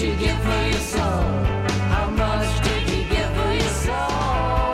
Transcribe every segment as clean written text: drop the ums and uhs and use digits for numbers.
you get for your soul? How much did you get for your soul?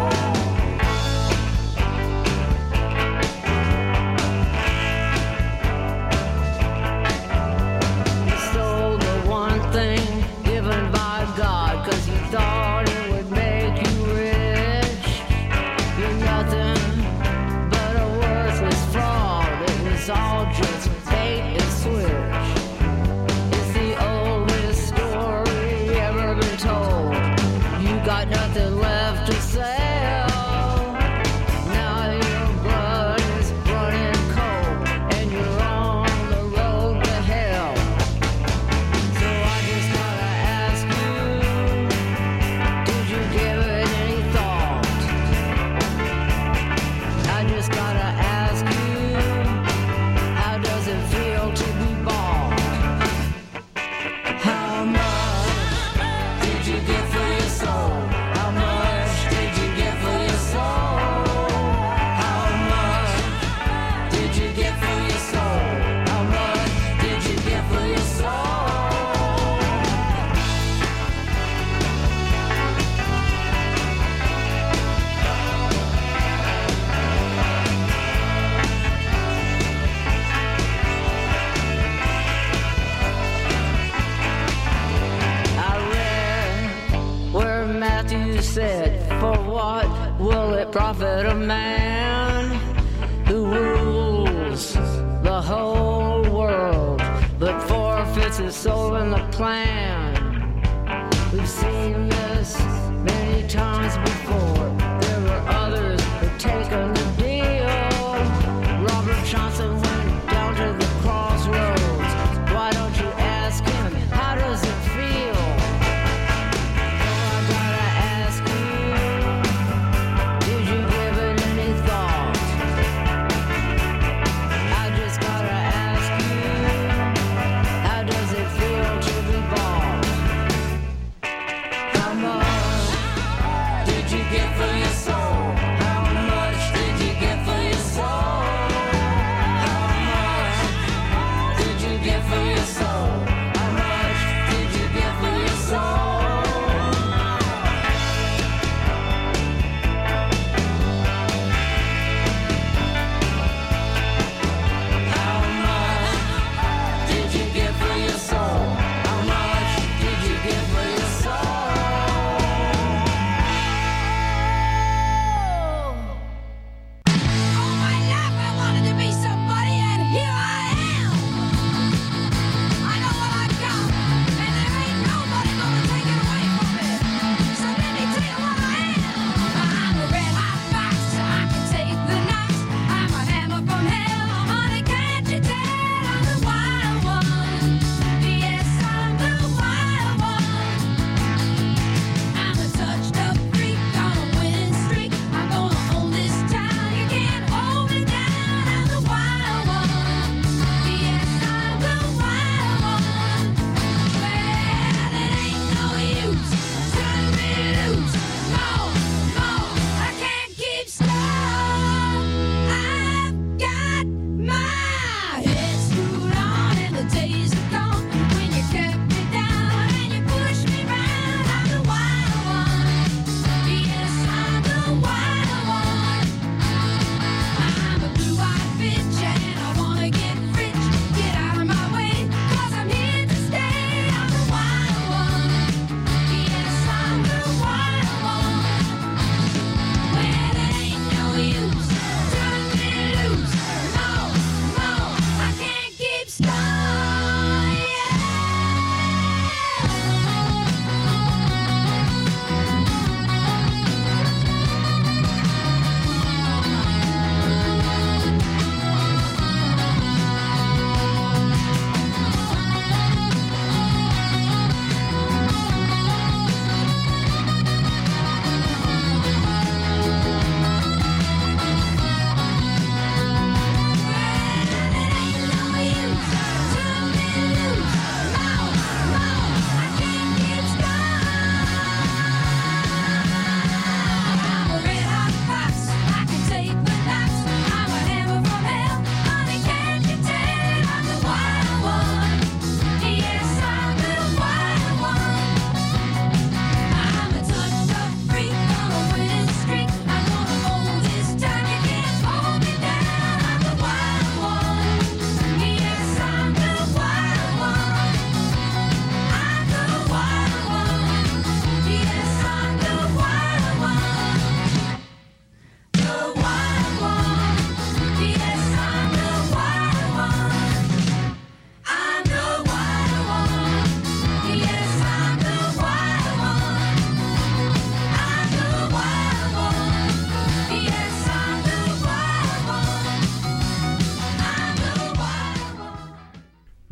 You stole the one thing given by God, 'cause you thought it would make you rich. You're nothing but a worthless fraud. It was all just bait and switch. It's the oldest story ever been told. You got nothing left to sell. Now your blood is running cold, and you're on the road to hell. So I just gotta ask you, did you give it any thought? I just gotta ask you, how does it feel to be bought? How much did you get for your soul? How much did you get for your soul? How much did you get for your soul? How much did you get for your soul? I read where Matthew said, for what will it profit a man who rules the whole world but forfeits his soul in the plan? We've seen this many times before. There were others who taken the deal. Robert Johnson went down to the crossroads. Why don't you ask him, how does it feel? I gotta ask you, did you give it any thought? I just gotta ask you, how does it feel to be bought? How much did you get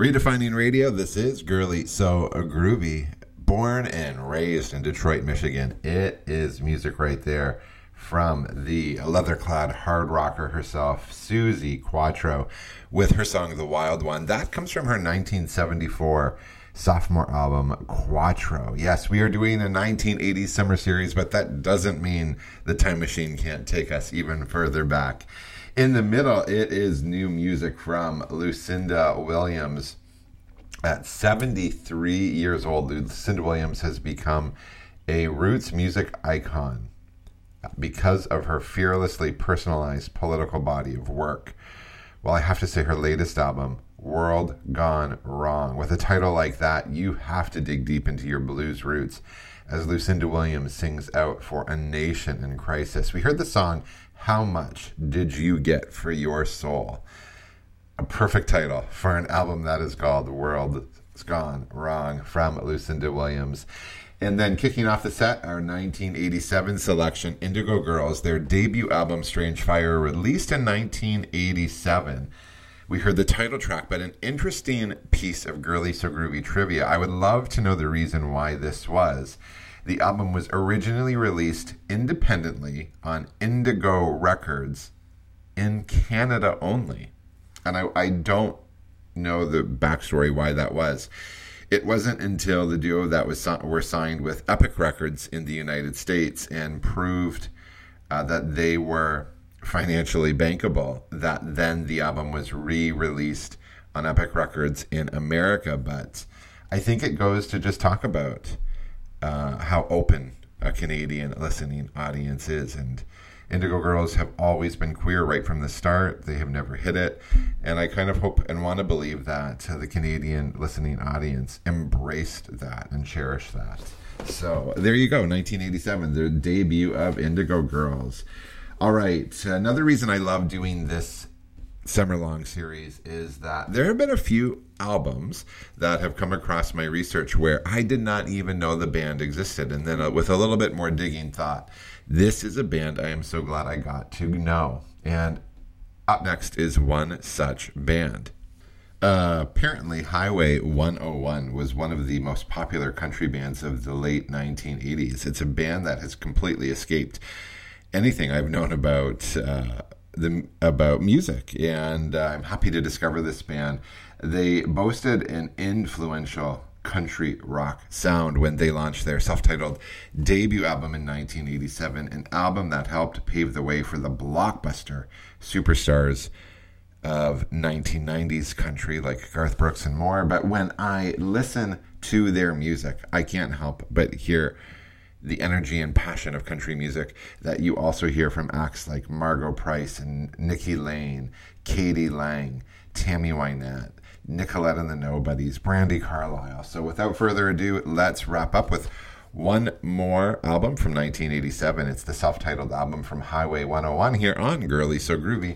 Redefining radio, this is Girly So Groovy. Born and raised in Detroit, Michigan. It is music right there from the leather-clad hard rocker herself, Suzi Quatro, with her song The Wild One. That comes from her 1974 sophomore album, Quatro. Yes, we are doing a 1980s summer series, but that doesn't mean the time machine can't take us even further back. In the middle, it is new music from Lucinda Williams. At 73 years old, Lucinda Williams has become a roots music icon because of her fearlessly personalized political body of work. Well, I have to say her latest album, World Gone Wrong, with a title like that, you have to dig deep into your blues roots as Lucinda Williams sings out for a nation in crisis. We heard the song, How Much Did You Get for Your Soul? A perfect title for an album that is called World's Gone Wrong from Lucinda Williams. And then kicking off the set, our 1987 selection, Indigo Girls, their debut album, Strange Fire, released in 1987. We heard the title track, but an interesting piece of Girly So Groovy trivia. I would love to know the reason why this was. The album was originally released independently on Indigo Records in Canada only. And I don't know the backstory why that was. It wasn't until the duo that were signed with Epic Records in the United States and proved that they were financially bankable that then the album was re-released on Epic Records in America. But I think it goes to just talk about how open a Canadian listening audience is. And Indigo Girls have always been queer right from the start. They have never hid it. And I kind of hope and want to believe that the Canadian listening audience embraced that and cherished that. So there you go, 1987, the debut of Indigo Girls. All right, another reason I love doing this summer-long series is that there have been a few albums that have come across my research where I did not even know the band existed. And then with a little bit more digging thought, this is a band I am so glad I got to know. And up next is one such band. Apparently, Highway 101 was one of the most popular country bands of the late 1980s. It's a band that has completely escaped anything I've known about about music, and I'm happy to discover this band. They boasted an influential country rock sound when they launched their self-titled debut album in 1987, an album that helped pave the way for the blockbuster superstars of 1990s country like Garth Brooks and more. But when I listen to their music, I can't help but hear the energy and passion of country music that you also hear from acts like Margo Price and Nikki Lane, Katie Lang, Tammy Wynette, Nicolette and the Nobodies, Brandi Carlile. So without further ado, let's wrap up with one more album from 1987. It's the self-titled album from Highway 101 here on Girly So Groovy.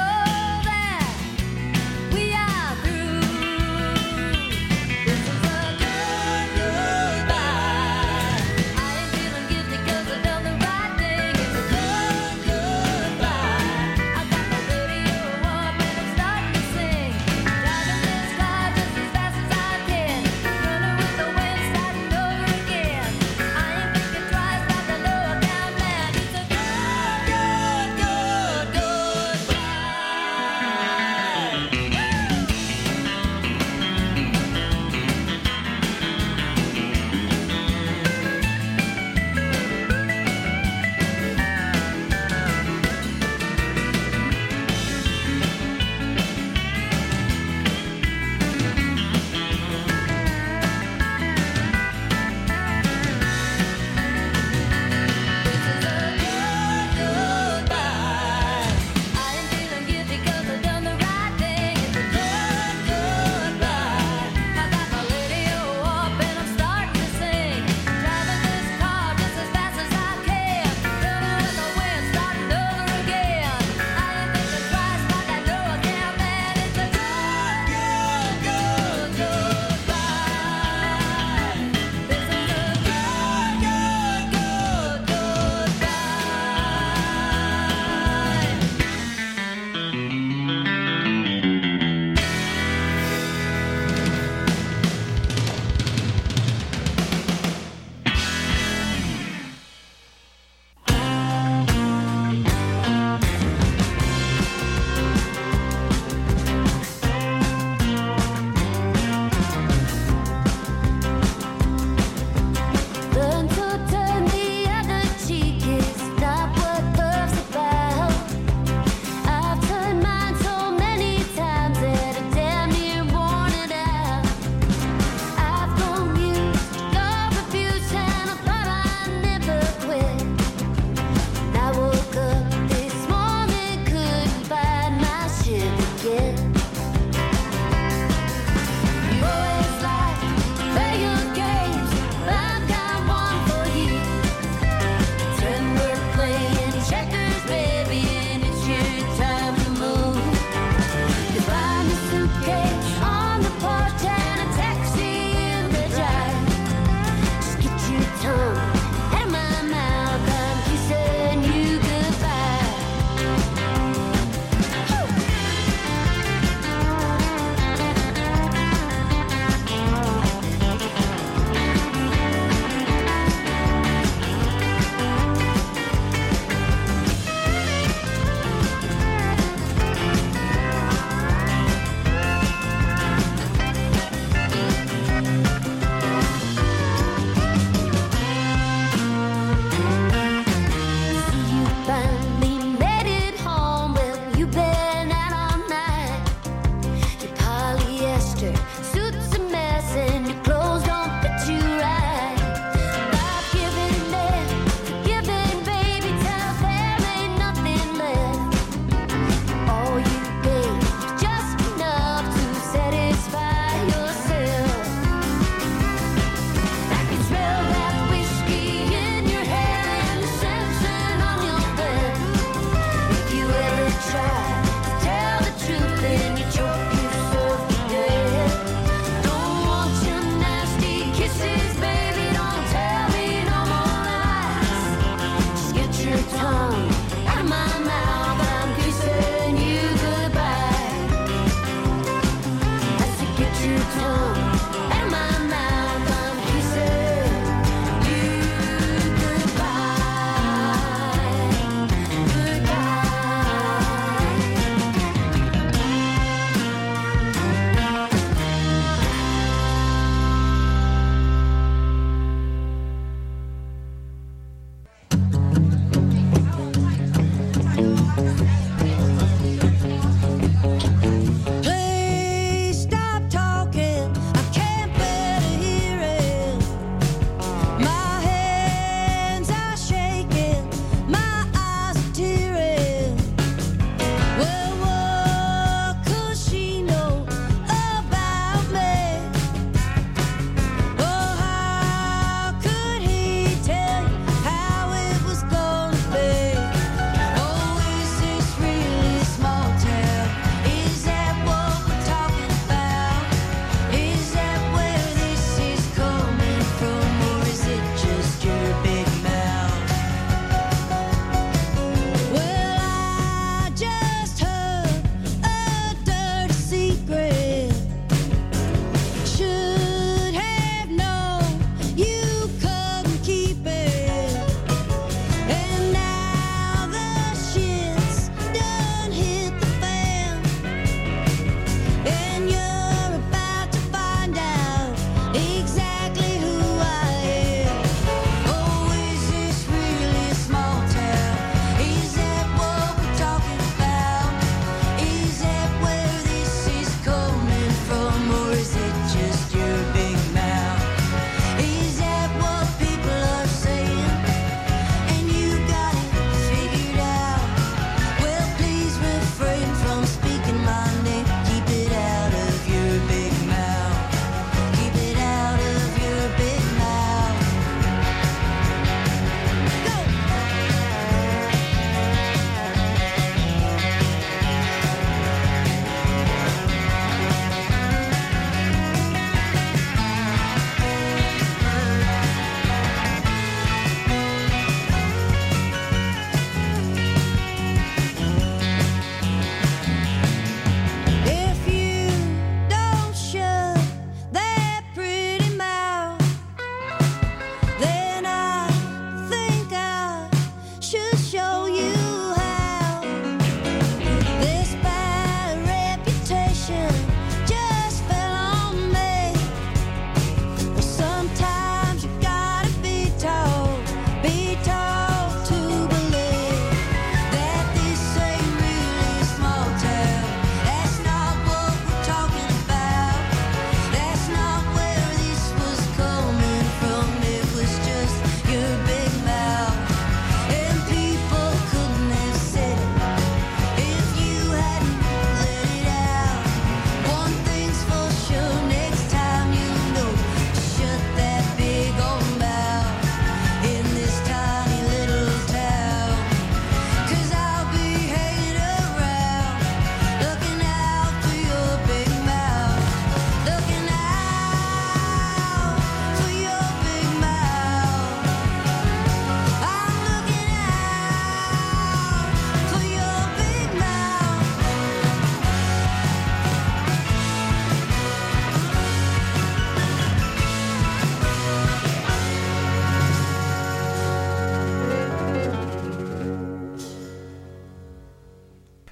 This is a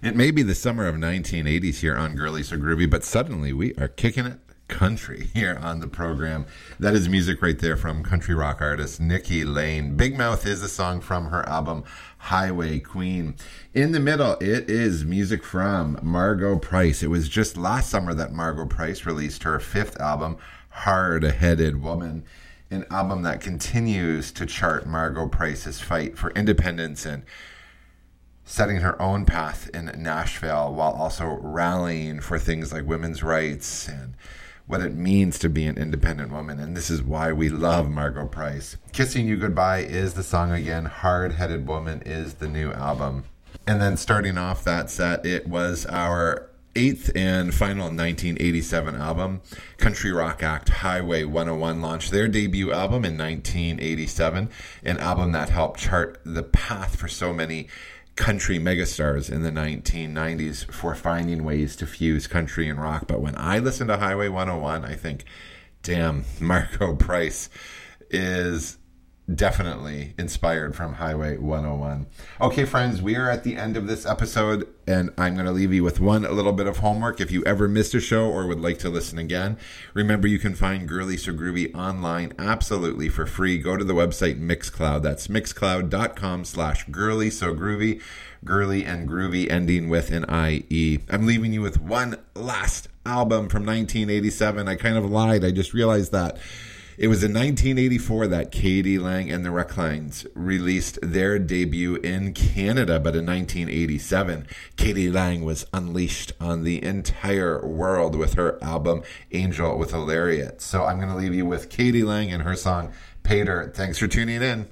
It may be the summer of 1980s here on Girly So Groovy, but suddenly we are kicking it country here on the program. That is music right there from country rock artist Nikki Lane. Big Mouth is a song from her album Highway Queen. In the middle, it is music from Margo Price. It was just last summer that Margo Price released her 5th album, Hard-Headed Woman, an album that continues to chart Margo Price's fight for independence and setting her own path in Nashville, while also rallying for things like women's rights and what it means to be an independent woman. And this is why we love Margo Price. Kissing You Goodbye is the song again. Hard-Headed Woman is the new album. And then starting off that set, it was our 8th and final 1987 album. Country rock act Highway 101 launched their debut album in 1987, an album that helped chart the path for so many country megastars in the 1990s for finding ways to fuse country and rock. But when I listen to Highway 101, I think, damn, Margo Price is definitely inspired from Highway 101. Okay, friends, we are at the end of this episode, and I'm going to leave you with one little bit of homework. If you ever missed a show or would like to listen again, remember you can find Girly So Groovy online absolutely for free. Go to the website Mixcloud. That's mixcloud.com/Girly So Groovy. Girly and groovy ending with an IE. I'm leaving you with one last album from 1987. I kind of lied. I just realized that. It was in 1984 that k.d. lang and the Reclines released their debut in Canada, but in 1987, k.d. lang was unleashed on the entire world with her album Angel with a Lariat. So I'm going to leave you with k.d. lang and her song Pay Dirt. Thanks for tuning in.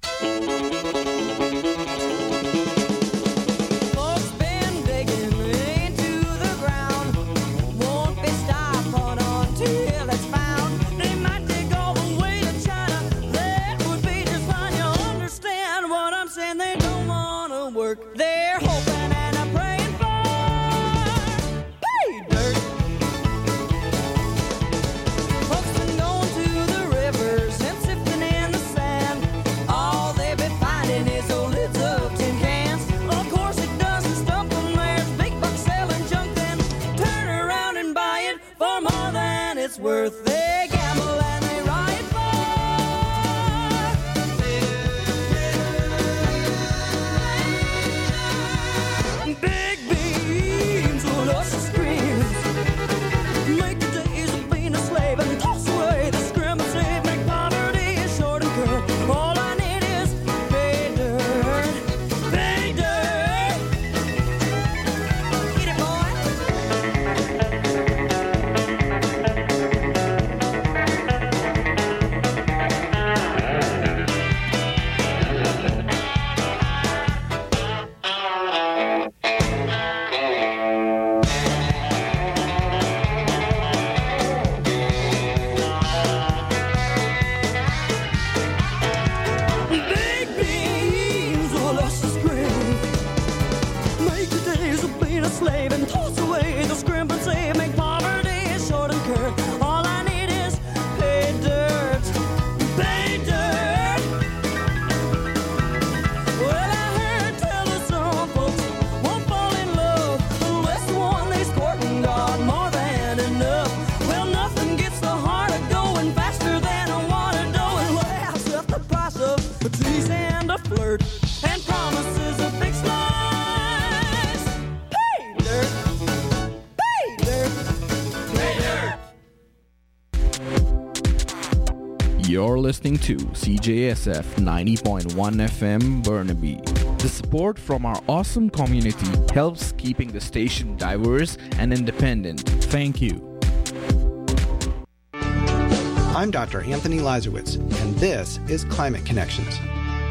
Worth they gamble and they ride for big beams, luscious screams, make the days of being a slave and toss away the scrim and save, make poverty short and curved. All I need is pay dirt, pay dirt. Get it, boy. Slave and toss away the scrimp and say make poverty short and curved. All I need is pay dirt, pay dirt. Well, I heard tell that some folks won't fall in love unless the one they's courting got more than enough. Well, nothing gets the heart of going faster than a water going. Well, that's just the price of a tease and a flirt and promises of big slice. You're listening to CJSF 90.1 FM Burnaby. The support from our awesome community helps keeping the station diverse and independent. Thank you. I'm Dr. Anthony Lazarowitz, and this is Climate Connections.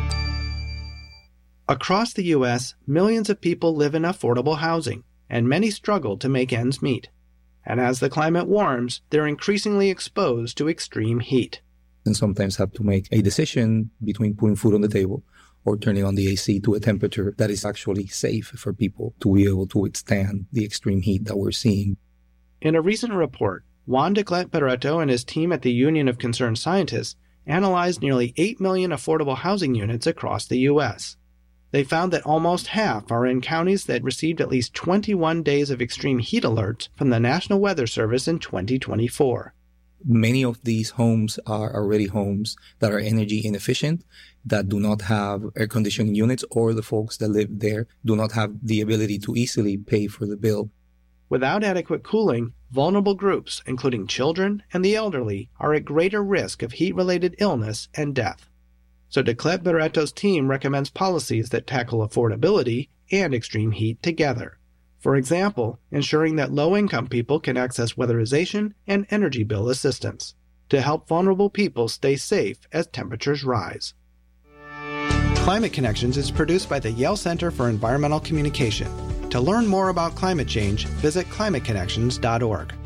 Across the U.S., millions of people live in affordable housing, and many struggle to make ends meet. And as the climate warms, they're increasingly exposed to extreme heat. And sometimes have to make a decision between putting food on the table or turning on the AC to a temperature that is actually safe for people to be able to withstand the extreme heat that we're seeing. In a recent report, Juan de Clet-Barreto and his team at the Union of Concerned Scientists analyzed nearly 8 million affordable housing units across the U.S. They found that almost half are in counties that received at least 21 days of extreme heat alerts from the National Weather Service in 2024. Many of these homes are already homes that are energy inefficient, that do not have air conditioning units, or the folks that live there do not have the ability to easily pay for the bill. Without adequate cooling, vulnerable groups, including children and the elderly, are at greater risk of heat-related illness and death. So Declet Barreto's team recommends policies that tackle affordability and extreme heat together. For example, ensuring that low-income people can access weatherization and energy bill assistance to help vulnerable people stay safe as temperatures rise. Climate Connections is produced by the Yale Center for Environmental Communication. To learn more about climate change, visit climateconnections.org.